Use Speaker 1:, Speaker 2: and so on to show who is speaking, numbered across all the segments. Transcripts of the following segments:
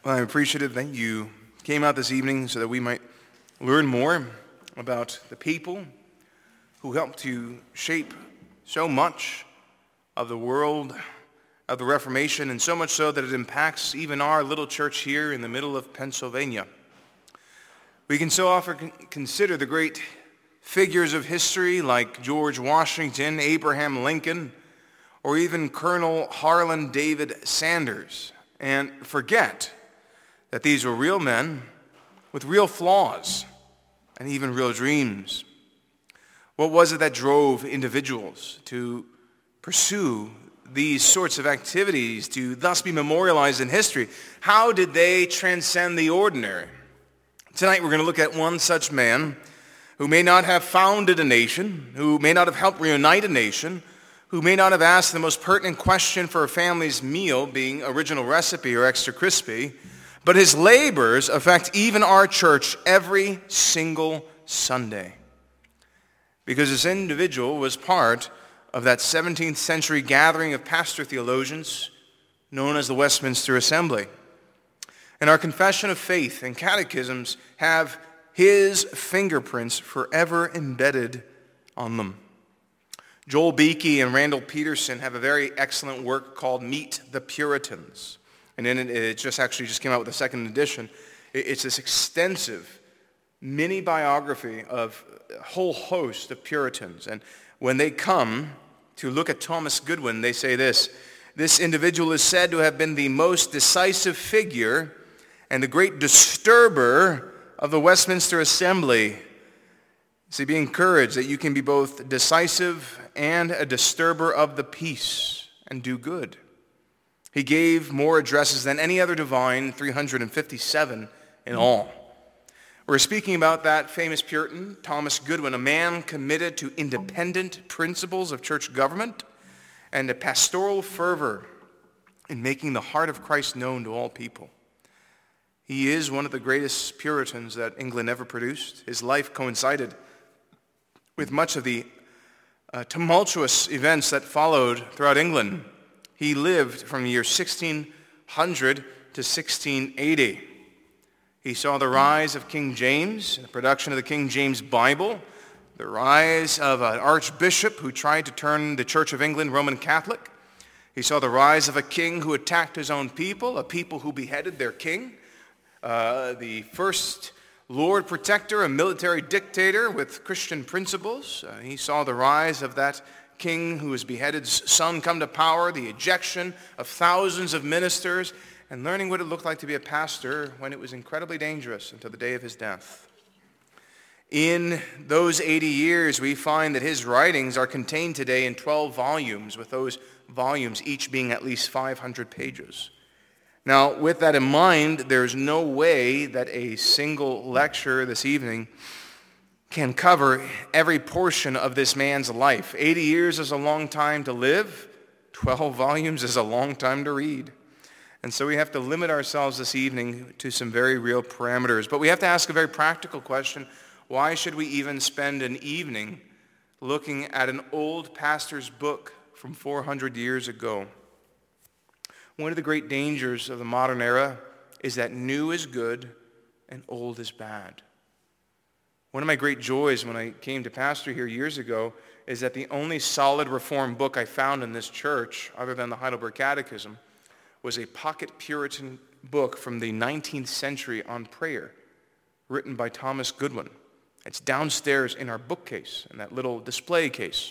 Speaker 1: Well, I'm appreciative that you came out this evening so that we might learn more about the people who helped to shape so much of the world of the Reformation, and so much so that it impacts even our little church here in the middle of Pennsylvania. We can so often consider the great figures of history like George Washington, Abraham Lincoln, or even Colonel Harlan David Sanders, and forget that these were real men with real flaws and even real dreams. What was it that drove individuals to pursue these sorts of activities, to thus be memorialized in history? How did they transcend the ordinary? Tonight we're going to look at one such man who may not have founded a nation, who may not have helped reunite a nation, who may not have asked the most pertinent question for a family's meal, being original recipe or extra crispy, but his labors affect even our church every single Sunday. Because this individual was part of that 17th century gathering of pastor theologians known as the Westminster Assembly. And our confession of faith and catechisms have his fingerprints forever embedded on them. Joel Beakey and Randall Peterson have a very excellent work called Meet the Puritans. And then it just came out with a second edition. It's this extensive mini biography of a whole host of Puritans. And when they come to look at Thomas Goodwin, they say this: this individual is said to have been the most decisive figure and the great disturber of the Westminster Assembly. See, be encouraged that you can be both decisive and a disturber of the peace and do good. He gave more addresses than any other divine, 357 in all. We're speaking about that famous Puritan, Thomas Goodwin, a man committed to independent principles of church government and a pastoral fervor in making the heart of Christ known to all people. He is one of the greatest Puritans that England ever produced. His life coincided with much of the tumultuous events that followed throughout England. He lived from the year 1600 to 1680. He saw the rise of King James, the production of the King James Bible, the rise of an archbishop who tried to turn the Church of England Roman Catholic. He saw the rise of a king who attacked his own people, a people who beheaded their king, the first Lord Protector, a military dictator with Christian principles. He saw the rise of that king who was beheaded's son come to power, the ejection of thousands of ministers, and learning what it looked like to be a pastor when it was incredibly dangerous until the day of his death. In those 80 years, we find that his writings are contained today in 12 volumes, with those volumes each being at least 500 pages. Now, with that in mind, there's no way that a single lecture this evening can cover every portion of this man's life. 80 years is a long time to live. 12 volumes is a long time to read. And so we have to limit ourselves this evening to some very real parameters. But we have to ask a very practical question. Why should we even spend an evening looking at an old pastor's book from 400 years ago? One of the great dangers of the modern era is that new is good and old is bad. One of my great joys when I came to pastor here years ago is that the only solid Reformed book I found in this church, other than the Heidelberg Catechism, was a pocket Puritan book from the 19th century on prayer, written by Thomas Goodwin. It's downstairs in our bookcase, in that little display case.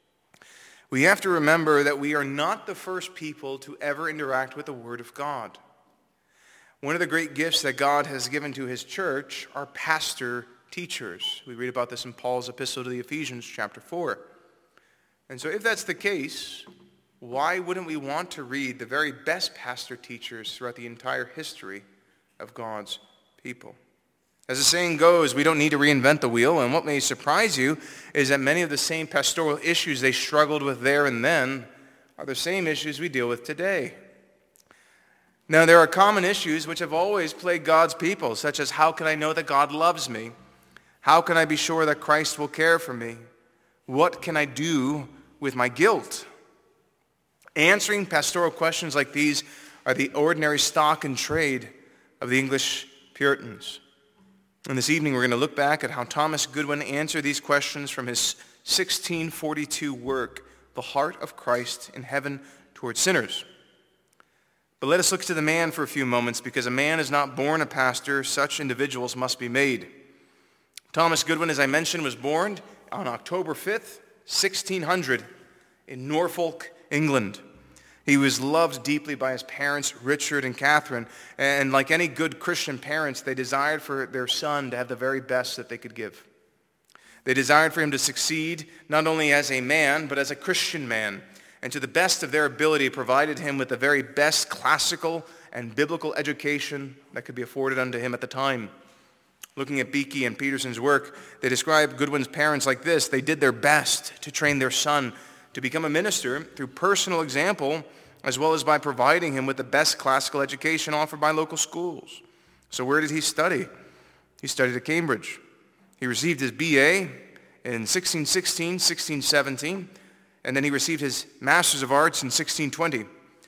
Speaker 1: We have to remember that we are not the first people to ever interact with the Word of God. One of the great gifts that God has given to his church are pastor teachers. We read about this in Paul's epistle to the Ephesians, chapter 4. And so if that's the case, why wouldn't we want to read the very best pastor teachers throughout the entire history of God's people? As the saying goes, we don't need to reinvent the wheel, and what may surprise you is that many of the same pastoral issues they struggled with there and then are the same issues we deal with today. Now, there are common issues which have always plagued God's people, such as how can I know that God loves me? How can I be sure that Christ will care for me? What can I do with my guilt? Answering pastoral questions like these are the ordinary stock in trade of the English Puritans. And this evening we're going to look back at how Thomas Goodwin answered these questions from his 1642 work, The Heart of Christ in Heaven Towards Sinners. But let us look to the man for a few moments, because a man is not born a pastor, such individuals must be made. Thomas Goodwin, as I mentioned, was born on October 5th, 1600, in Norfolk, England. He was loved deeply by his parents, Richard and Catherine, and like any good Christian parents, they desired for their son to have the very best that they could give. They desired for him to succeed not only as a man, but as a Christian man, and to the best of their ability provided him with the very best classical and biblical education that could be afforded unto him at the time. Looking at Beeke and Peterson's work, they describe Goodwin's parents like this: they did their best to train their son to become a minister through personal example, as well as by providing him with the best classical education offered by local schools. So where did he study? He studied at Cambridge. He received his B.A. in 1616, 1617, and then he received his Master's of Arts in 1620.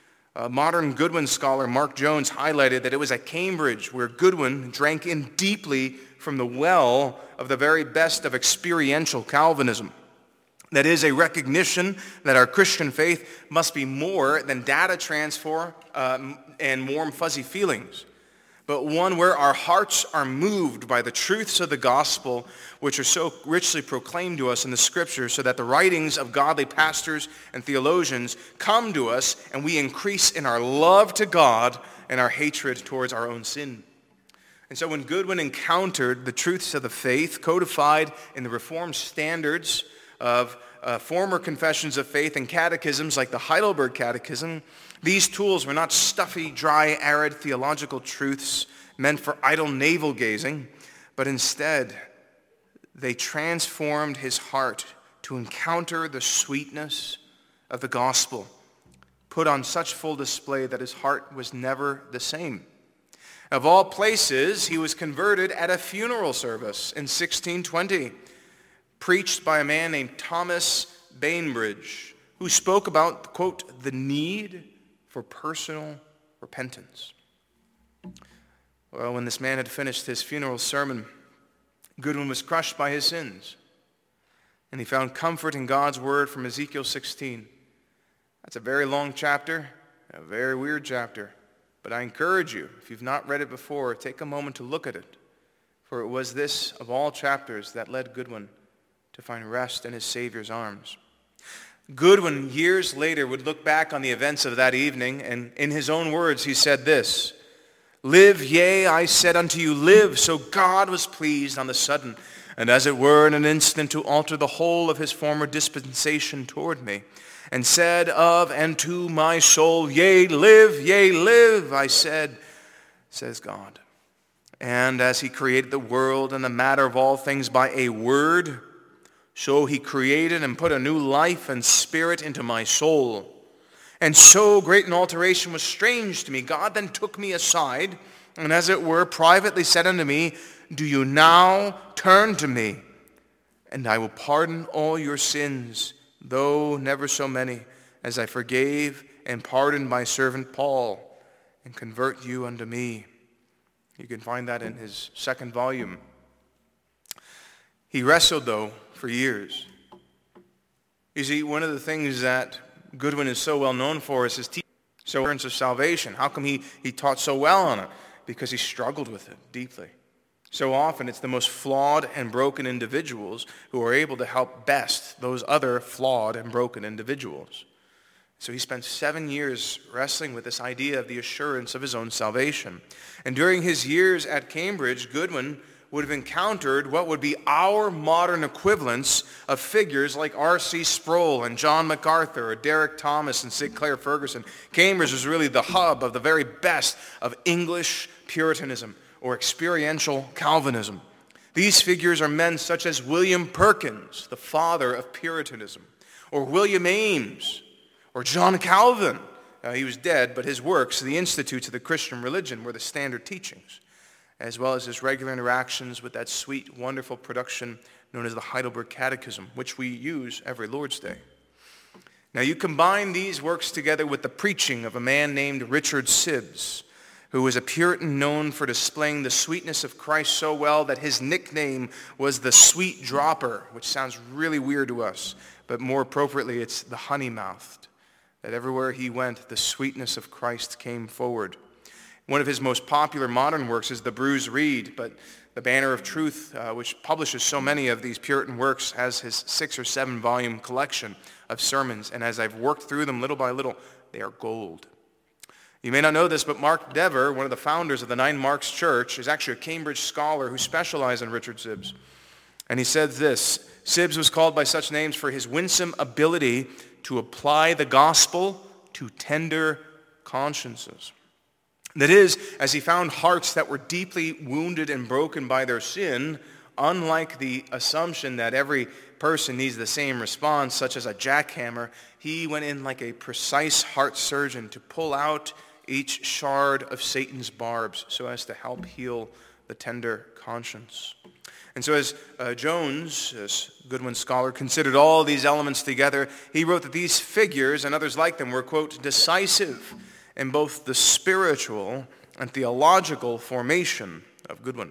Speaker 1: Modern Goodwin scholar Mark Jones highlighted that it was at Cambridge where Goodwin drank in deeply from the well of the very best of experiential Calvinism. That is, a recognition that our Christian faith must be more than data transfer and warm, fuzzy feelings, but one where our hearts are moved by the truths of the gospel, which are so richly proclaimed to us in the Scriptures, so that the writings of godly pastors and theologians come to us and we increase in our love to God and our hatred towards our own sin. And so when Goodwin encountered the truths of the faith codified in the Reformed standards of former confessions of faith and catechisms like the Heidelberg Catechism, these tools were not stuffy, dry, arid theological truths meant for idle navel-gazing, but instead they transformed his heart to encounter the sweetness of the gospel, put on such full display that his heart was never the same. Of all places, he was converted at a funeral service in 1620, preached by a man named Thomas Bainbridge, who spoke about, quote, the need for personal repentance. Well, when this man had finished his funeral sermon, Goodwin was crushed by his sins, and he found comfort in God's word from Ezekiel 16. That's a very long chapter, a very weird chapter, but I encourage you, if you've not read it before, take a moment to look at it, for it was this, of all chapters, that led Goodwin to find rest in his Savior's arms. Goodwin, years later, would look back on the events of that evening, and in his own words, he said this: "Live, yea, I said unto you, live." So God was pleased on the sudden, and as it were in an instant, to alter the whole of his former dispensation toward me, and said of and to my soul, yea, live, I said, says God. And as he created the world and the matter of all things by a word, so he created and put a new life and spirit into my soul. And so great an alteration was strange to me. God then took me aside, and as it were, privately said unto me, "Do you now turn to me? And I will pardon all your sins, though never so many, as I forgave and pardoned my servant Paul, and convert you unto me." You can find that in his second volume. He wrestled, though, for years. You see, one of the things that Goodwin is so well known for is his teaching of salvation. How come he taught so well on it? Because he struggled with it deeply. So often it's the most flawed and broken individuals who are able to help best those other flawed and broken individuals. So he spent 7 years wrestling with this idea of the assurance of his own salvation. And during his years at Cambridge, Goodwin would have encountered what would be our modern equivalents of figures like R.C. Sproul and John MacArthur or Derek Thomas and Sinclair Ferguson. Cambridge was really the hub of the very best of English Puritanism or experiential Calvinism. These figures are men such as William Perkins, the father of Puritanism, or William Ames, or John Calvin. He was dead, but his works, the Institutes of the Christian Religion, were the standard teachings, as well as his regular interactions with that sweet, wonderful production known as the Heidelberg Catechism, which we use every Lord's Day. Now you combine these works together with the preaching of a man named Richard Sibbes, who was a Puritan known for displaying the sweetness of Christ so well that his nickname was the Sweet Dropper, which sounds really weird to us, but more appropriately, it's the honey-mouthed, that everywhere he went, the sweetness of Christ came forward. One of his most popular modern works is The Bruised Reed, but the Banner of Truth, which publishes so many of these Puritan works, has his 6 or 7 volume collection of sermons, and as I've worked through them little by little, they are gold. You may not know this, but Mark Dever, one of the founders of the Nine Marks Church, is actually a Cambridge scholar who specialized in Richard Sibbes. And he said this: Sibbes was called by such names for his winsome ability to apply the gospel to tender consciences. That is, as he found hearts that were deeply wounded and broken by their sin, unlike the assumption that every person needs the same response, such as a jackhammer, he went in like a precise heart surgeon to pull out each shard of Satan's barbs so as to help heal the tender conscience. And so as Jones, this Goodwin scholar, considered all these elements together, he wrote that these figures and others like them were, quote, decisive in both the spiritual and theological formation of Goodwin.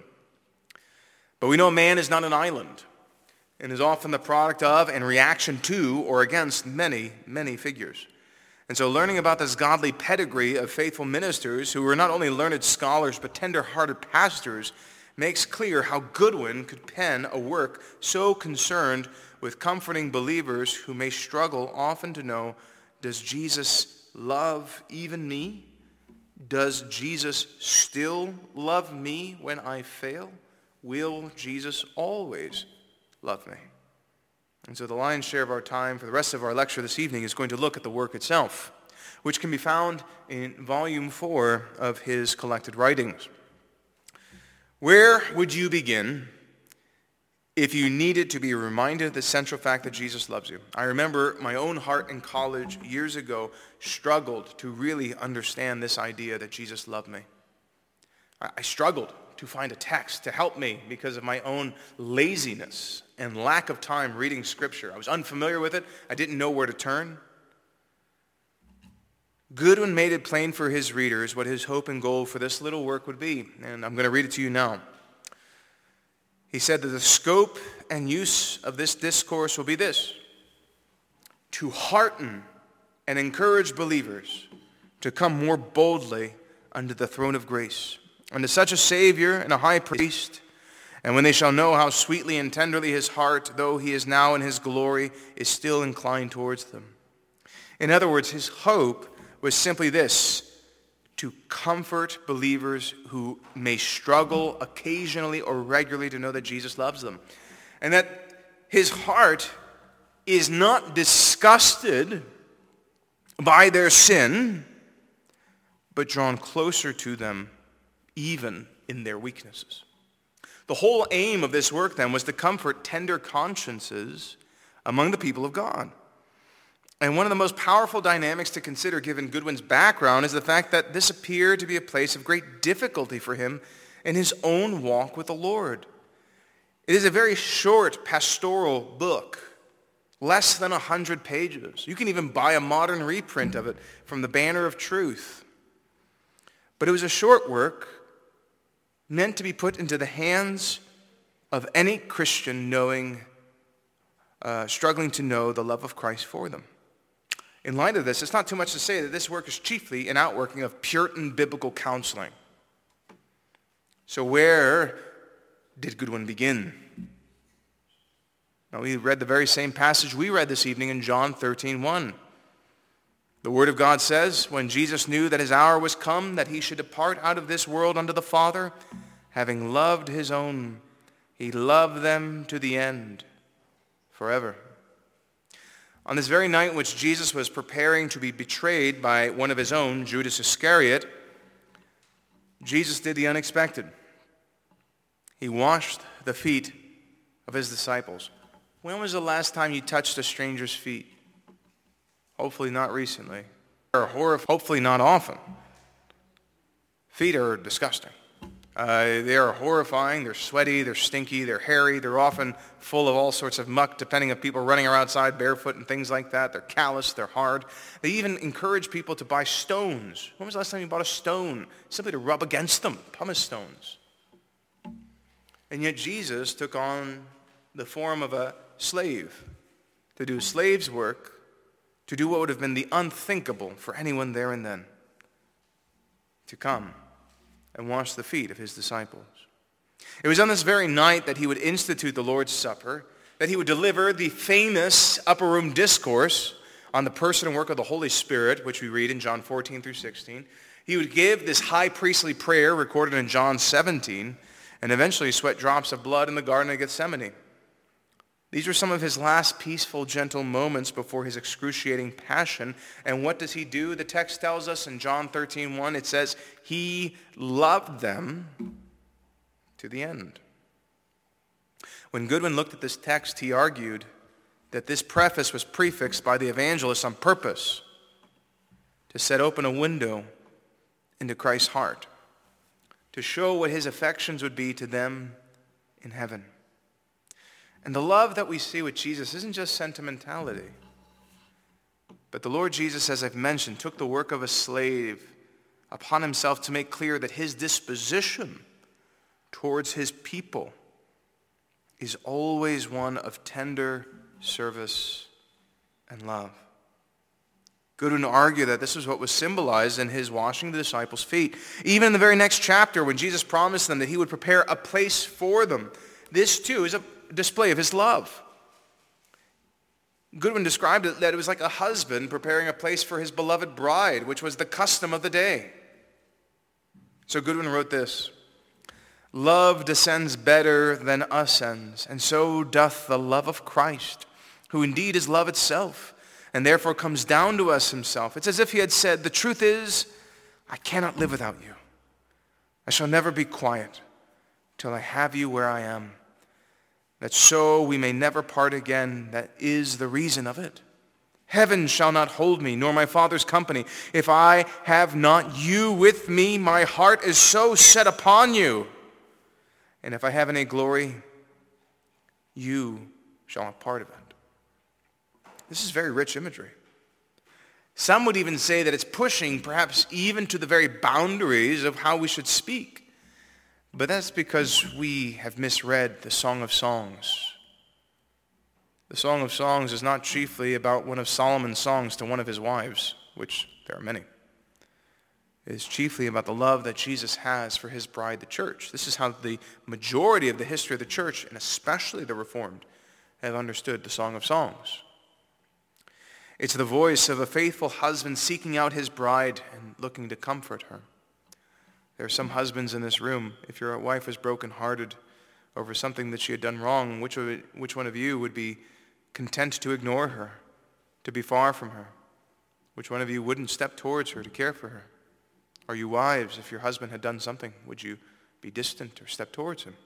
Speaker 1: But we know man is not an island and is often the product of and reaction to or against many, many figures. And so learning about this godly pedigree of faithful ministers who were not only learned scholars but tender-hearted pastors makes clear how Goodwin could pen a work so concerned with comforting believers who may struggle often to know, does Jesus love even me? Does Jesus still love me when I fail? Will Jesus always love me? And so the lion's share of our time for the rest of our lecture this evening is going to look at the work itself, which can be found in Volume 4 of his collected writings. Where would you begin if you needed to be reminded of the central fact that Jesus loves you? I remember my own heart in college years ago struggled to really understand this idea that Jesus loved me. I struggled to find a text to help me because of my own laziness and lack of time reading Scripture. I was unfamiliar with it. I didn't know where to turn. Goodwin made it plain for his readers what his hope and goal for this little work would be, and I'm going to read it to you now. He said that the scope and use of this discourse will be this: to hearten and encourage believers to come more boldly under the throne of grace, unto such a Savior and a high priest, and when they shall know how sweetly and tenderly his heart, though he is now in his glory, is still inclined towards them. In other words, his hope was simply this: to comfort believers who may struggle occasionally or regularly to know that Jesus loves them. And that his heart is not disgusted by their sin, but drawn closer to them even in their weaknesses. The whole aim of this work then was to comfort tender consciences among the people of God. And one of the most powerful dynamics to consider given Goodwin's background is the fact that this appeared to be a place of great difficulty for him in his own walk with the Lord. It is a very short pastoral book, less than 100 pages. You can even buy a modern reprint of it from the Banner of Truth. But it was a short work meant to be put into the hands of any Christian struggling to know the love of Christ for them. In light of this, it's not too much to say that this work is chiefly an outworking of Puritan biblical counseling. So where did Goodwin begin? Now, we read the very same passage we read this evening in John 13:1. The Word of God says, when Jesus knew that his hour was come, that he should depart out of this world unto the Father, having loved his own, he loved them to the end, forever. On this very night in which Jesus was preparing to be betrayed by one of his own, Judas Iscariot, Jesus did the unexpected. He washed the feet of his disciples. When was the last time you touched a stranger's feet? Hopefully not recently. Hopefully not often. Feet are disgusting. They are horrifying. They're sweaty, they're stinky, they're hairy, they're often full of all sorts of muck, depending on people running around outside barefoot and things like that. They're callous, they're hard. They even encourage people to buy stones. When was the last time you bought a stone? Simply to rub against them, pumice stones. And yet Jesus took on the form of a slave to do a slave's work, to do what would have been the unthinkable for anyone there and then, to come and wash the feet of his disciples. It was on this very night that he would institute the Lord's Supper, that he would deliver the famous upper room discourse on the person and work of the Holy Spirit, which we read in John 14 through 16. He would give this high priestly prayer recorded in John 17, and eventually sweat drops of blood in the Garden of Gethsemane. These were some of his last peaceful, gentle moments before his excruciating passion. And what does he do? The text tells us in John 13:1, it says, he loved them to the end. When Goodwin looked at this text, he argued that this preface was prefixed by the evangelist on purpose to set open a window into Christ's heart, to show what his affections would be to them in heaven. And the love that we see with Jesus isn't just sentimentality. But the Lord Jesus, as I've mentioned, took the work of a slave upon himself to make clear that his disposition towards his people is always one of tender service and love. Goodwin argued that this is what was symbolized in his washing the disciples' feet. Even in the very next chapter, when Jesus promised them that he would prepare a place for them, this too is a display of his love. Goodwin described it that it was like a husband preparing a place for his beloved bride, which was the custom of the day. So Goodwin wrote this: love descends better than ascends, and so doth the love of Christ, who indeed is love itself, and therefore comes down to us himself. It's as if he had said, the truth is, I cannot live without you. I shall never be quiet till I have you where I am, that so we may never part again. That is the reason of it. Heaven shall not hold me, nor my Father's company, if I have not you with me. My heart is so set upon you. And if I have any glory, you shall have part of it. This is very rich imagery. Some would even say that it's pushing perhaps even to the very boundaries of how we should speak. But that's because we have misread the Song of Songs. The Song of Songs is not chiefly about one of Solomon's songs to one of his wives, which there are many. It is chiefly about the love that Jesus has for his bride, the church. This is how the majority of the history of the church, and especially the Reformed, have understood the Song of Songs. It's the voice of a faithful husband seeking out his bride and looking to comfort her. There are some husbands in this room, if your wife was brokenhearted over something that she had done wrong, which one of you would be content to ignore her, to be far from her? Which one of you wouldn't step towards her to care for her? Are you wives, if your husband had done something, would you be distant or step towards him?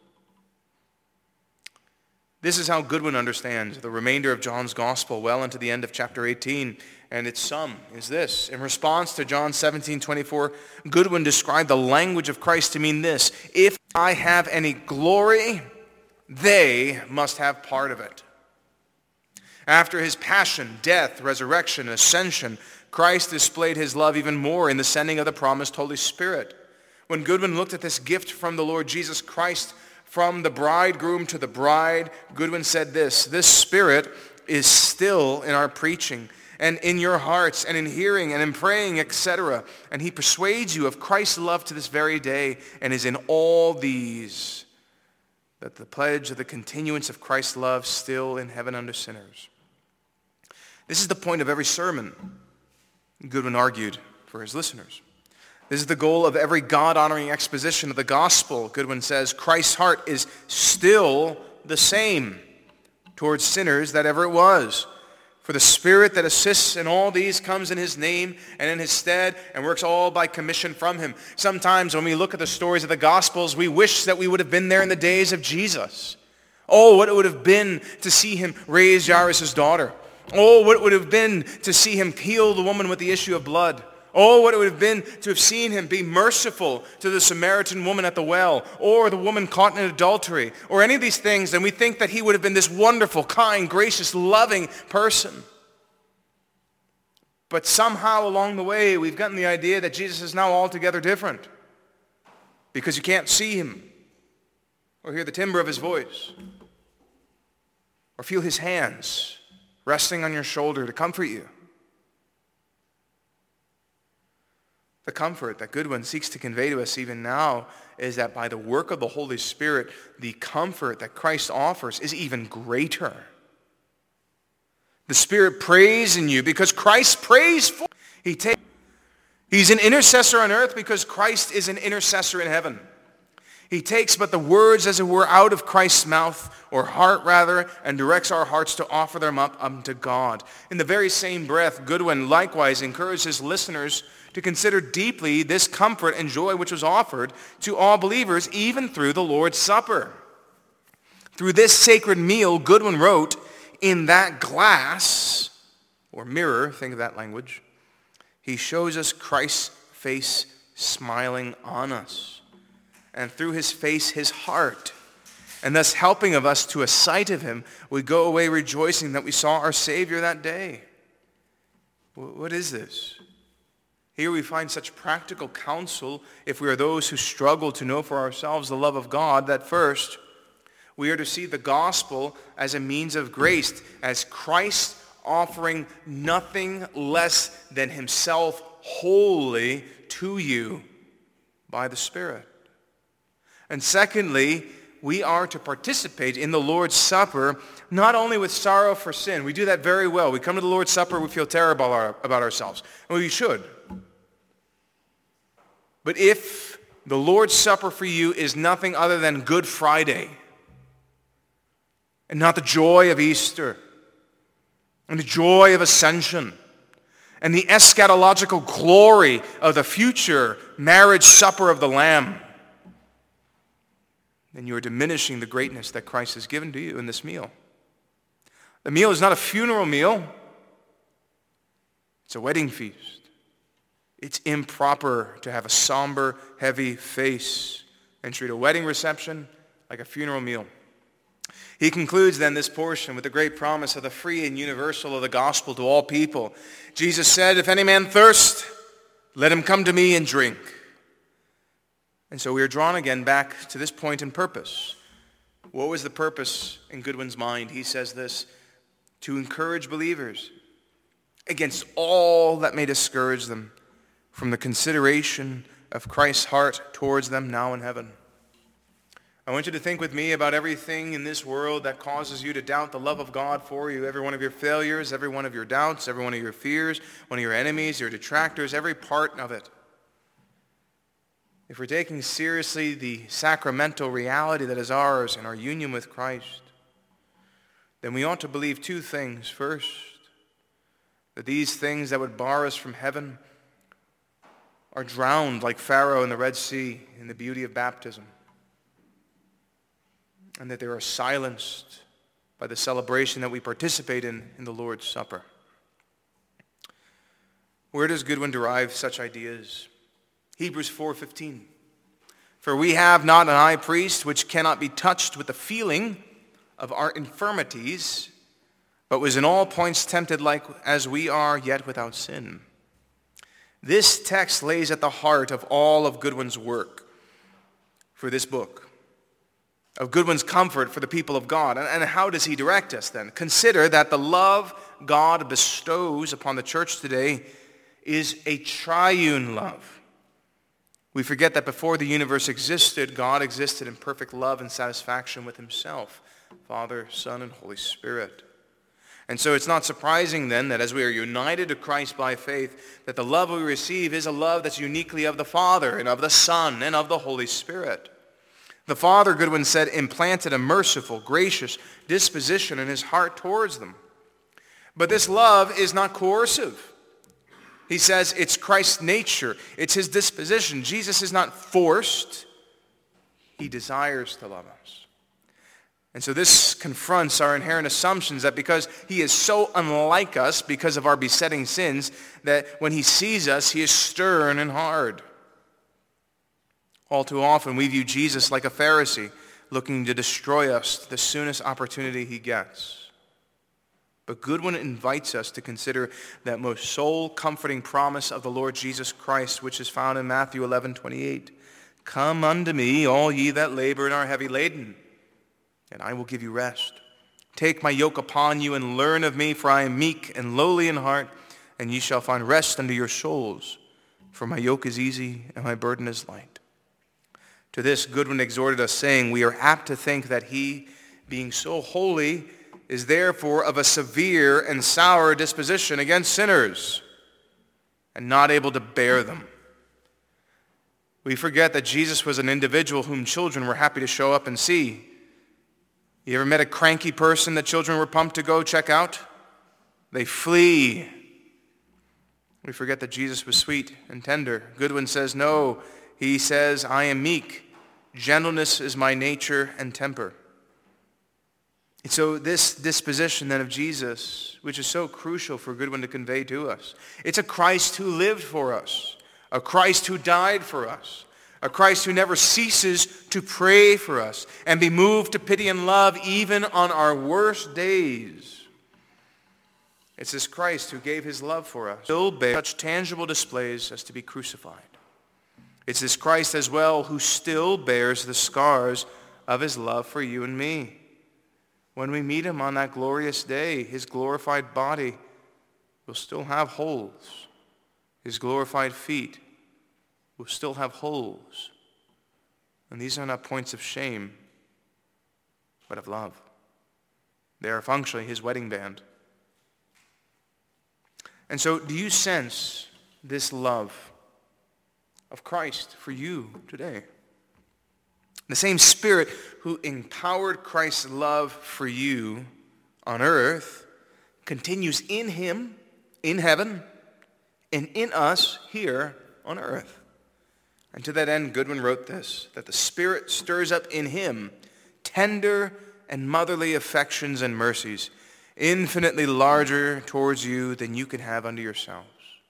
Speaker 1: This is how Goodwin understands the remainder of John's gospel well into the end of chapter 18. And its sum is this: in response to John 17:24, Goodwin described the language of Christ to mean this: if I have any glory, they must have part of it. After his passion, death, resurrection, ascension, Christ displayed his love even more in the sending of the promised Holy Spirit. When Goodwin looked at this gift from the Lord Jesus Christ, from the bridegroom to the bride, Goodwin said this: this Spirit is still in our preaching and in your hearts and in hearing and in praying, etc. And he persuades you of Christ's love to this very day, and is in all these that the pledge of the continuance of Christ's love still in heaven under sinners. This is the point of every sermon, Goodwin argued for his listeners. This is the goal of every God-honoring exposition of the gospel. Goodwin says, Christ's heart is still the same towards sinners that ever it was. For the Spirit that assists in all these comes in his name and in his stead, and works all by commission from him. Sometimes when we look at the stories of the Gospels, we wish that we would have been there in the days of Jesus. Oh, what it would have been to see him raise Jairus' daughter. Oh, what it would have been to see him heal the woman with the issue of blood. Oh, what it would have been to have seen him be merciful to the Samaritan woman at the well, or the woman caught in adultery, or any of these things, and we think that he would have been this wonderful, kind, gracious, loving person. But somehow along the way, we've gotten the idea that Jesus is now altogether different, because you can't see him, or hear the timbre of his voice, or feel his hands resting on your shoulder to comfort you. The comfort that Goodwin seeks to convey to us even now is that by the work of the Holy Spirit, the comfort that Christ offers is even greater. The Spirit prays in you because Christ prays for you. He's an intercessor on earth because Christ is an intercessor in heaven. He takes but the words, as it were, out of Christ's mouth, or heart rather, and directs our hearts to offer them up unto God. In the very same breath, Goodwin likewise encourages his listeners to consider deeply this comfort and joy which was offered to all believers, even through the Lord's Supper. Through this sacred meal, Goodwin wrote, in that glass, or mirror, think of that language, he shows us Christ's face smiling on us, and through his face, his heart, and thus helping of us to a sight of him, we go away rejoicing that we saw our Savior that day. What is this? Here we find such practical counsel if we are those who struggle to know for ourselves the love of God, that first, we are to see the gospel as a means of grace, as Christ offering nothing less than himself wholly to you by the Spirit. And secondly, we are to participate in the Lord's Supper, not only with sorrow for sin. We do that very well. We come to the Lord's Supper, we feel terrible about ourselves. And we should. But if the Lord's Supper for you is nothing other than Good Friday, and not the joy of Easter, and the joy of Ascension, and the eschatological glory of the future marriage supper of the Lamb, then you are diminishing the greatness that Christ has given to you in this meal. The meal is not a funeral meal. It's a wedding feast. It's improper to have a somber, heavy face and treat a wedding reception like a funeral meal. He concludes then this portion with the great promise of the free and universal of the gospel to all people. Jesus said, if any man thirst, let him come to me and drink. And so we are drawn again back to this point and purpose. What was the purpose in Goodwin's mind? He says this, to encourage believers against all that may discourage them from the consideration of Christ's heart towards them now in heaven. I want you to think with me about everything in this world that causes you to doubt the love of God for you. Every one of your failures, every one of your doubts, every one of your fears, one of your enemies, your detractors, every part of it. If we're taking seriously the sacramental reality that is ours in our union with Christ, then we ought to believe two things. First, that these things that would bar us from heaven are drowned like Pharaoh in the Red Sea in the beauty of baptism, and that they are silenced by the celebration that we participate in the Lord's Supper. Where does Goodwin derive such ideas? Hebrews 4:15. For we have not an high priest which cannot be touched with the feeling of our infirmities, but was in all points tempted like as we are, yet without sin. This text lays at the heart of all of Goodwin's work for this book, of Goodwin's comfort for the people of God. And how does he direct us then? Consider that the love God bestows upon the church today is a triune love. We forget that before the universe existed, God existed in perfect love and satisfaction with himself, Father, Son, and Holy Spirit. And so it's not surprising then that as we are united to Christ by faith, that the love we receive is a love that's uniquely of the Father and of the Son and of the Holy Spirit. The Father, Goodwin said, implanted a merciful, gracious disposition in his heart towards them. But this love is not coercive. He says it's Christ's nature. It's his disposition. Jesus is not forced. He desires to love us. And so this confronts our inherent assumptions that because he is so unlike us because of our besetting sins, that when he sees us, he is stern and hard. All too often, we view Jesus like a Pharisee looking to destroy us the soonest opportunity he gets. But Goodwin invites us to consider that most soul-comforting promise of the Lord Jesus Christ, which is found in Matthew 11:28. Come unto me, all ye that labor and are heavy laden, and I will give you rest. Take my yoke upon you and learn of me, for I am meek and lowly in heart, and ye shall find rest unto your souls. For my yoke is easy and my burden is light. To this Goodwin exhorted us, saying, we are apt to think that he, being so holy, is therefore of a severe and sour disposition against sinners, and not able to bear them. We forget that Jesus was an individual whom children were happy to show up and see. You ever met a cranky person that children were pumped to go check out? They flee. We forget that Jesus was sweet and tender. Goodwin says, no, he says, I am meek. Gentleness is my nature and temper. And so this disposition then of Jesus, which is so crucial for Goodwin to convey to us, it's a Christ who lived for us, a Christ who died for us, a Christ who never ceases to pray for us and be moved to pity and love even on our worst days. It's this Christ who gave his love for us, still bear such tangible displays as to be crucified. It's this Christ as well who still bears the scars of his love for you and me. When we meet him on that glorious day, his glorified body will still have holes. His glorified feet will still have holes. And these are not points of shame, but of love. They are functionally his wedding band. And so, do you sense this love of Christ for you today? The same Spirit who empowered Christ's love for you on earth continues in him, in heaven, and in us here on earth. And to that end, Goodwin wrote this, that the Spirit stirs up in him tender and motherly affections and mercies, infinitely larger towards you than you can have unto yourselves.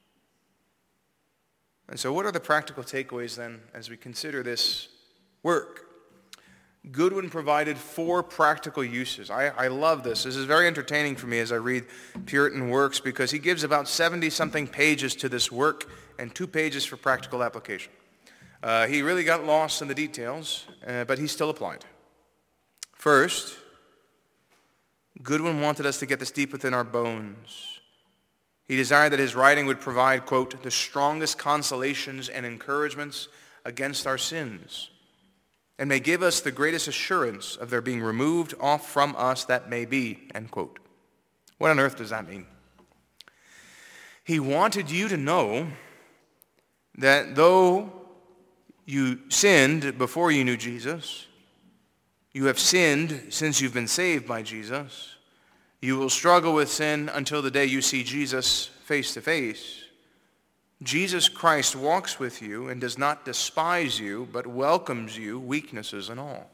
Speaker 1: And so what are the practical takeaways then as we consider this work? Goodwin provided 4 practical uses. I love this. This is very entertaining for me as I read Puritan works because he gives about 70-something pages to this work and 2 pages for practical application. He really got lost in the details, but he still applied. First, Goodwin wanted us to get this deep within our bones. He desired that his writing would provide, quote, the strongest consolations and encouragements against our sins, and may give us the greatest assurance of their being removed off from us that may be, end quote. What on earth does that mean? He wanted you to know that though you sinned before you knew Jesus, you have sinned since you've been saved by Jesus, you will struggle with sin until the day you see Jesus face to face. Jesus Christ walks with you and does not despise you, but welcomes you, weaknesses and all.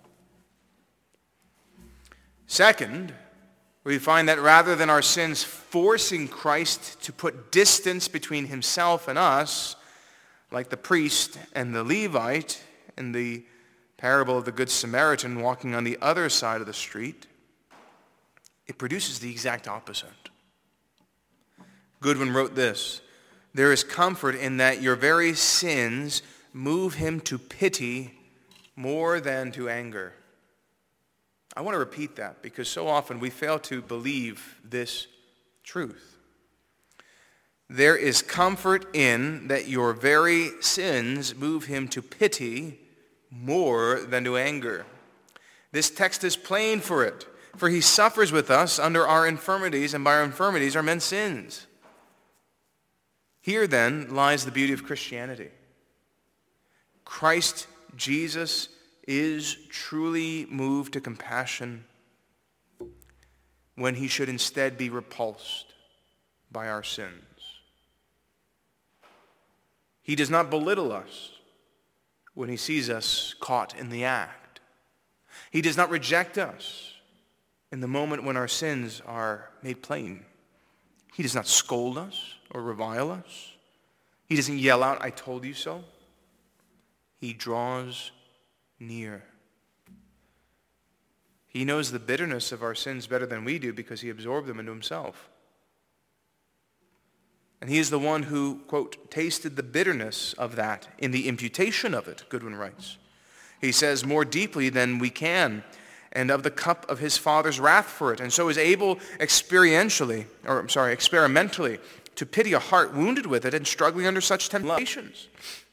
Speaker 1: Second, we find that rather than our sins forcing Christ to put distance between himself and us, like the priest and the Levite in the parable of the Good Samaritan walking on the other side of the street, it produces the exact opposite. Goodwin wrote this, there is comfort in that your very sins move him to pity more than to anger. I want to repeat that because so often we fail to believe this truth. There is comfort in that your very sins move him to pity more than to anger. This text is plain for it, for he suffers with us under our infirmities, and by our infirmities are men's sins. Here then lies the beauty of Christianity. Christ Jesus is truly moved to compassion when he should instead be repulsed by our sins. He does not belittle us when he sees us caught in the act. He does not reject us in the moment when our sins are made plain. He does not scold us or revile us. He doesn't yell out, "I told you so." He draws near. He knows the bitterness of our sins better than we do because he absorbed them into himself. And he is the one who, quote, tasted the bitterness of that in the imputation of it, Goodwin writes. He says, more deeply than we can, and of the cup of his Father's wrath for it, and so is able experimentally to pity a heart wounded with it and struggling under such temptations.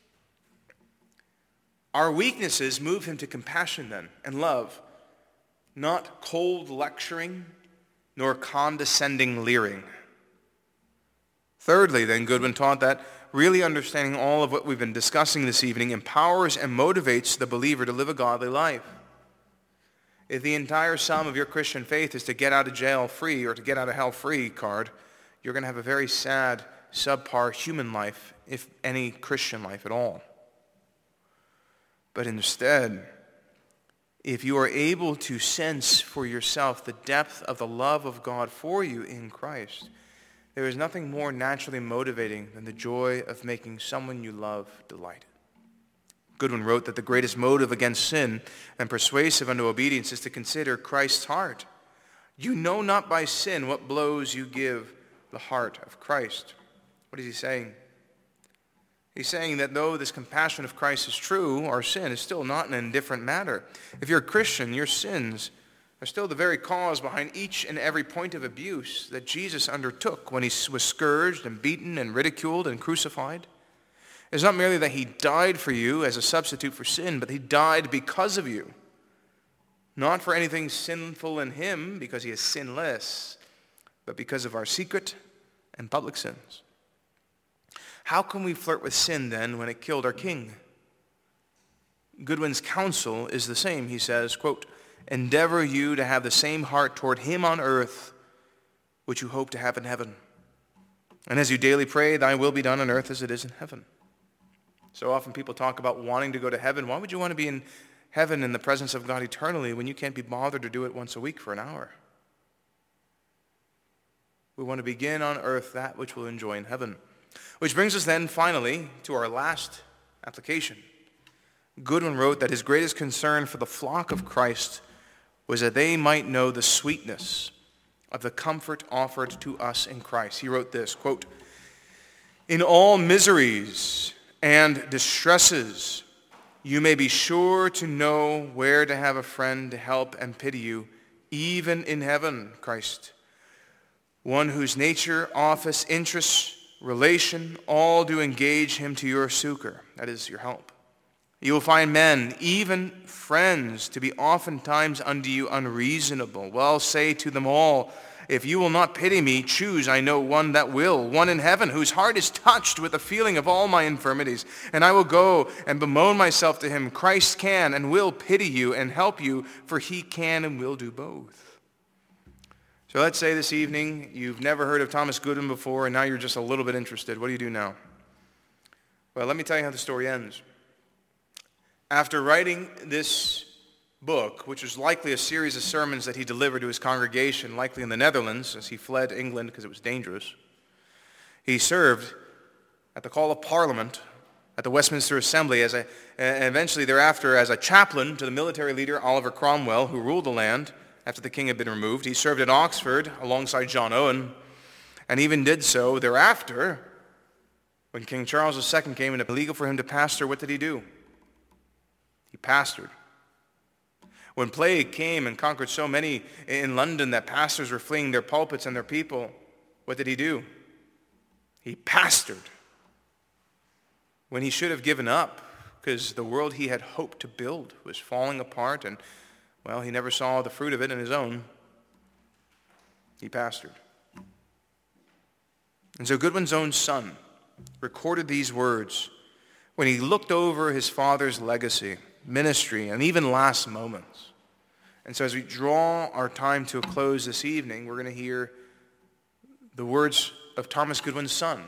Speaker 1: Our weaknesses move him to compassion then and love, not cold lecturing nor condescending leering. Thirdly, then, Goodwin taught that really understanding all of what we've been discussing this evening empowers and motivates the believer to live a godly life. If the entire sum of your Christian faith is to get out of jail free or to get out of hell free card, you're going to have a very sad, subpar human life, if any Christian life at all. But instead, if you are able to sense for yourself the depth of the love of God for you in Christ, there is nothing more naturally motivating than the joy of making someone you love delighted. Goodwin wrote that the greatest motive against sin and persuasive unto obedience is to consider Christ's heart. You know not by sin what blows you give the heart of Christ. What is he saying? He's saying that though this compassion of Christ is true, our sin is still not an indifferent matter. If you're a Christian, your sins are still the very cause behind each and every point of abuse that Jesus undertook when he was scourged and beaten and ridiculed and crucified. It's not merely that he died for you as a substitute for sin, but he died because of you. Not for anything sinful in him, because he is sinless, but because of our secret and public sins. How can we flirt with sin then when it killed our king? Goodwin's counsel is the same. He says, quote, endeavor you to have the same heart toward him on earth which you hope to have in heaven. And as you daily pray, thy will be done on earth as it is in heaven. So often people talk about wanting to go to heaven. Why would you want to be in heaven in the presence of God eternally when you can't be bothered to do it once a week for an hour? We want to begin on earth that which we'll enjoy in heaven. Which brings us then finally to our last application. Goodwin wrote that his greatest concern for the flock of Christ was that they might know the sweetness of the comfort offered to us in Christ. He wrote this, quote, in all miseries and distresses, you may be sure to know where to have a friend to help and pity you, even in heaven, Christ. One whose nature, office, interests, relation, all do engage him to your succor, that is, your help. You will find men, even friends, to be oftentimes unto you unreasonable. Well, say to them all, if you will not pity me, choose, I know one that will, one in heaven, whose heart is touched with the feeling of all my infirmities. And I will go and bemoan myself to him. Christ can and will pity you and help you, for he can and will do both. So let's say this evening you've never heard of Thomas Goodwin before, and now you're just a little bit interested. What do you do now? Well, let me tell you how the story ends. After writing this book, which was likely a series of sermons that he delivered to his congregation, likely in the Netherlands, as he fled England because it was dangerous, he served at the call of Parliament at the Westminster Assembly, and eventually thereafter as a chaplain to the military leader Oliver Cromwell, who ruled the land after the king had been removed. He served at Oxford alongside John Owen, and even did so thereafter when King Charles II came and it was illegal for him to pastor. What did he do? He pastored. When plague came and conquered so many in London that pastors were fleeing their pulpits and their people, what did he do? He pastored. When he should have given up because the world he had hoped to build was falling apart and, well, he never saw the fruit of it in his own, he pastored. And so Goodwin's own son recorded these words when he looked over his father's legacy, ministry, and even last moments. And so as we draw our time to a close this evening, we're going to hear the words of Thomas Goodwin's son,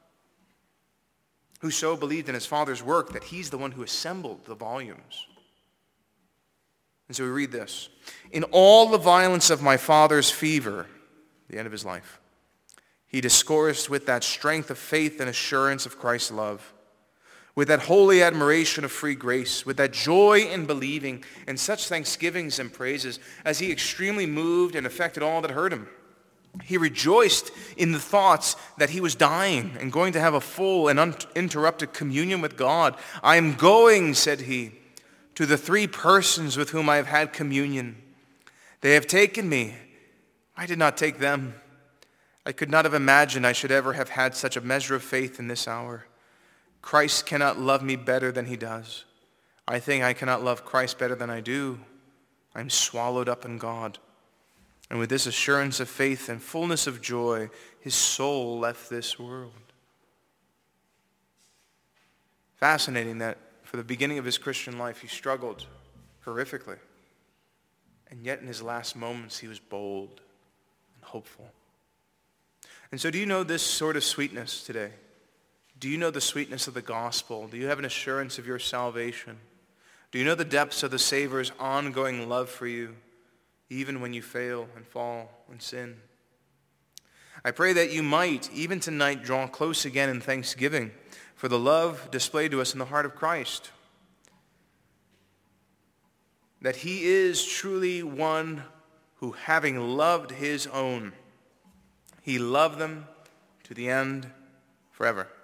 Speaker 1: who so believed in his father's work that he's the one who assembled the volumes. And so we read this. In all the violence of my father's fever, the end of his life, he discoursed with that strength of faith and assurance of Christ's love, with that holy admiration of free grace, with that joy in believing, and such thanksgivings and praises, as he extremely moved and affected all that heard him. He rejoiced in the thoughts that he was dying and going to have a full and uninterrupted communion with God. I am going, said he, to the three persons with whom I have had communion. They have taken me. I did not take them. I could not have imagined I should ever have had such a measure of faith in this hour. Christ cannot love me better than he does. I think I cannot love Christ better than I do. I am swallowed up in God. And with this assurance of faith and fullness of joy, his soul left this world. Fascinating that for the beginning of his Christian life, he struggled horrifically. And yet in his last moments, he was bold and hopeful. And so do you know this sort of sweetness today? Do you know the sweetness of the gospel? Do you have an assurance of your salvation? Do you know the depths of the Savior's ongoing love for you, even when you fail and fall and sin? I pray that you might, even tonight, draw close again in thanksgiving for the love displayed to us in the heart of Christ. That he is truly one who, having loved his own, he loved them to the end forever.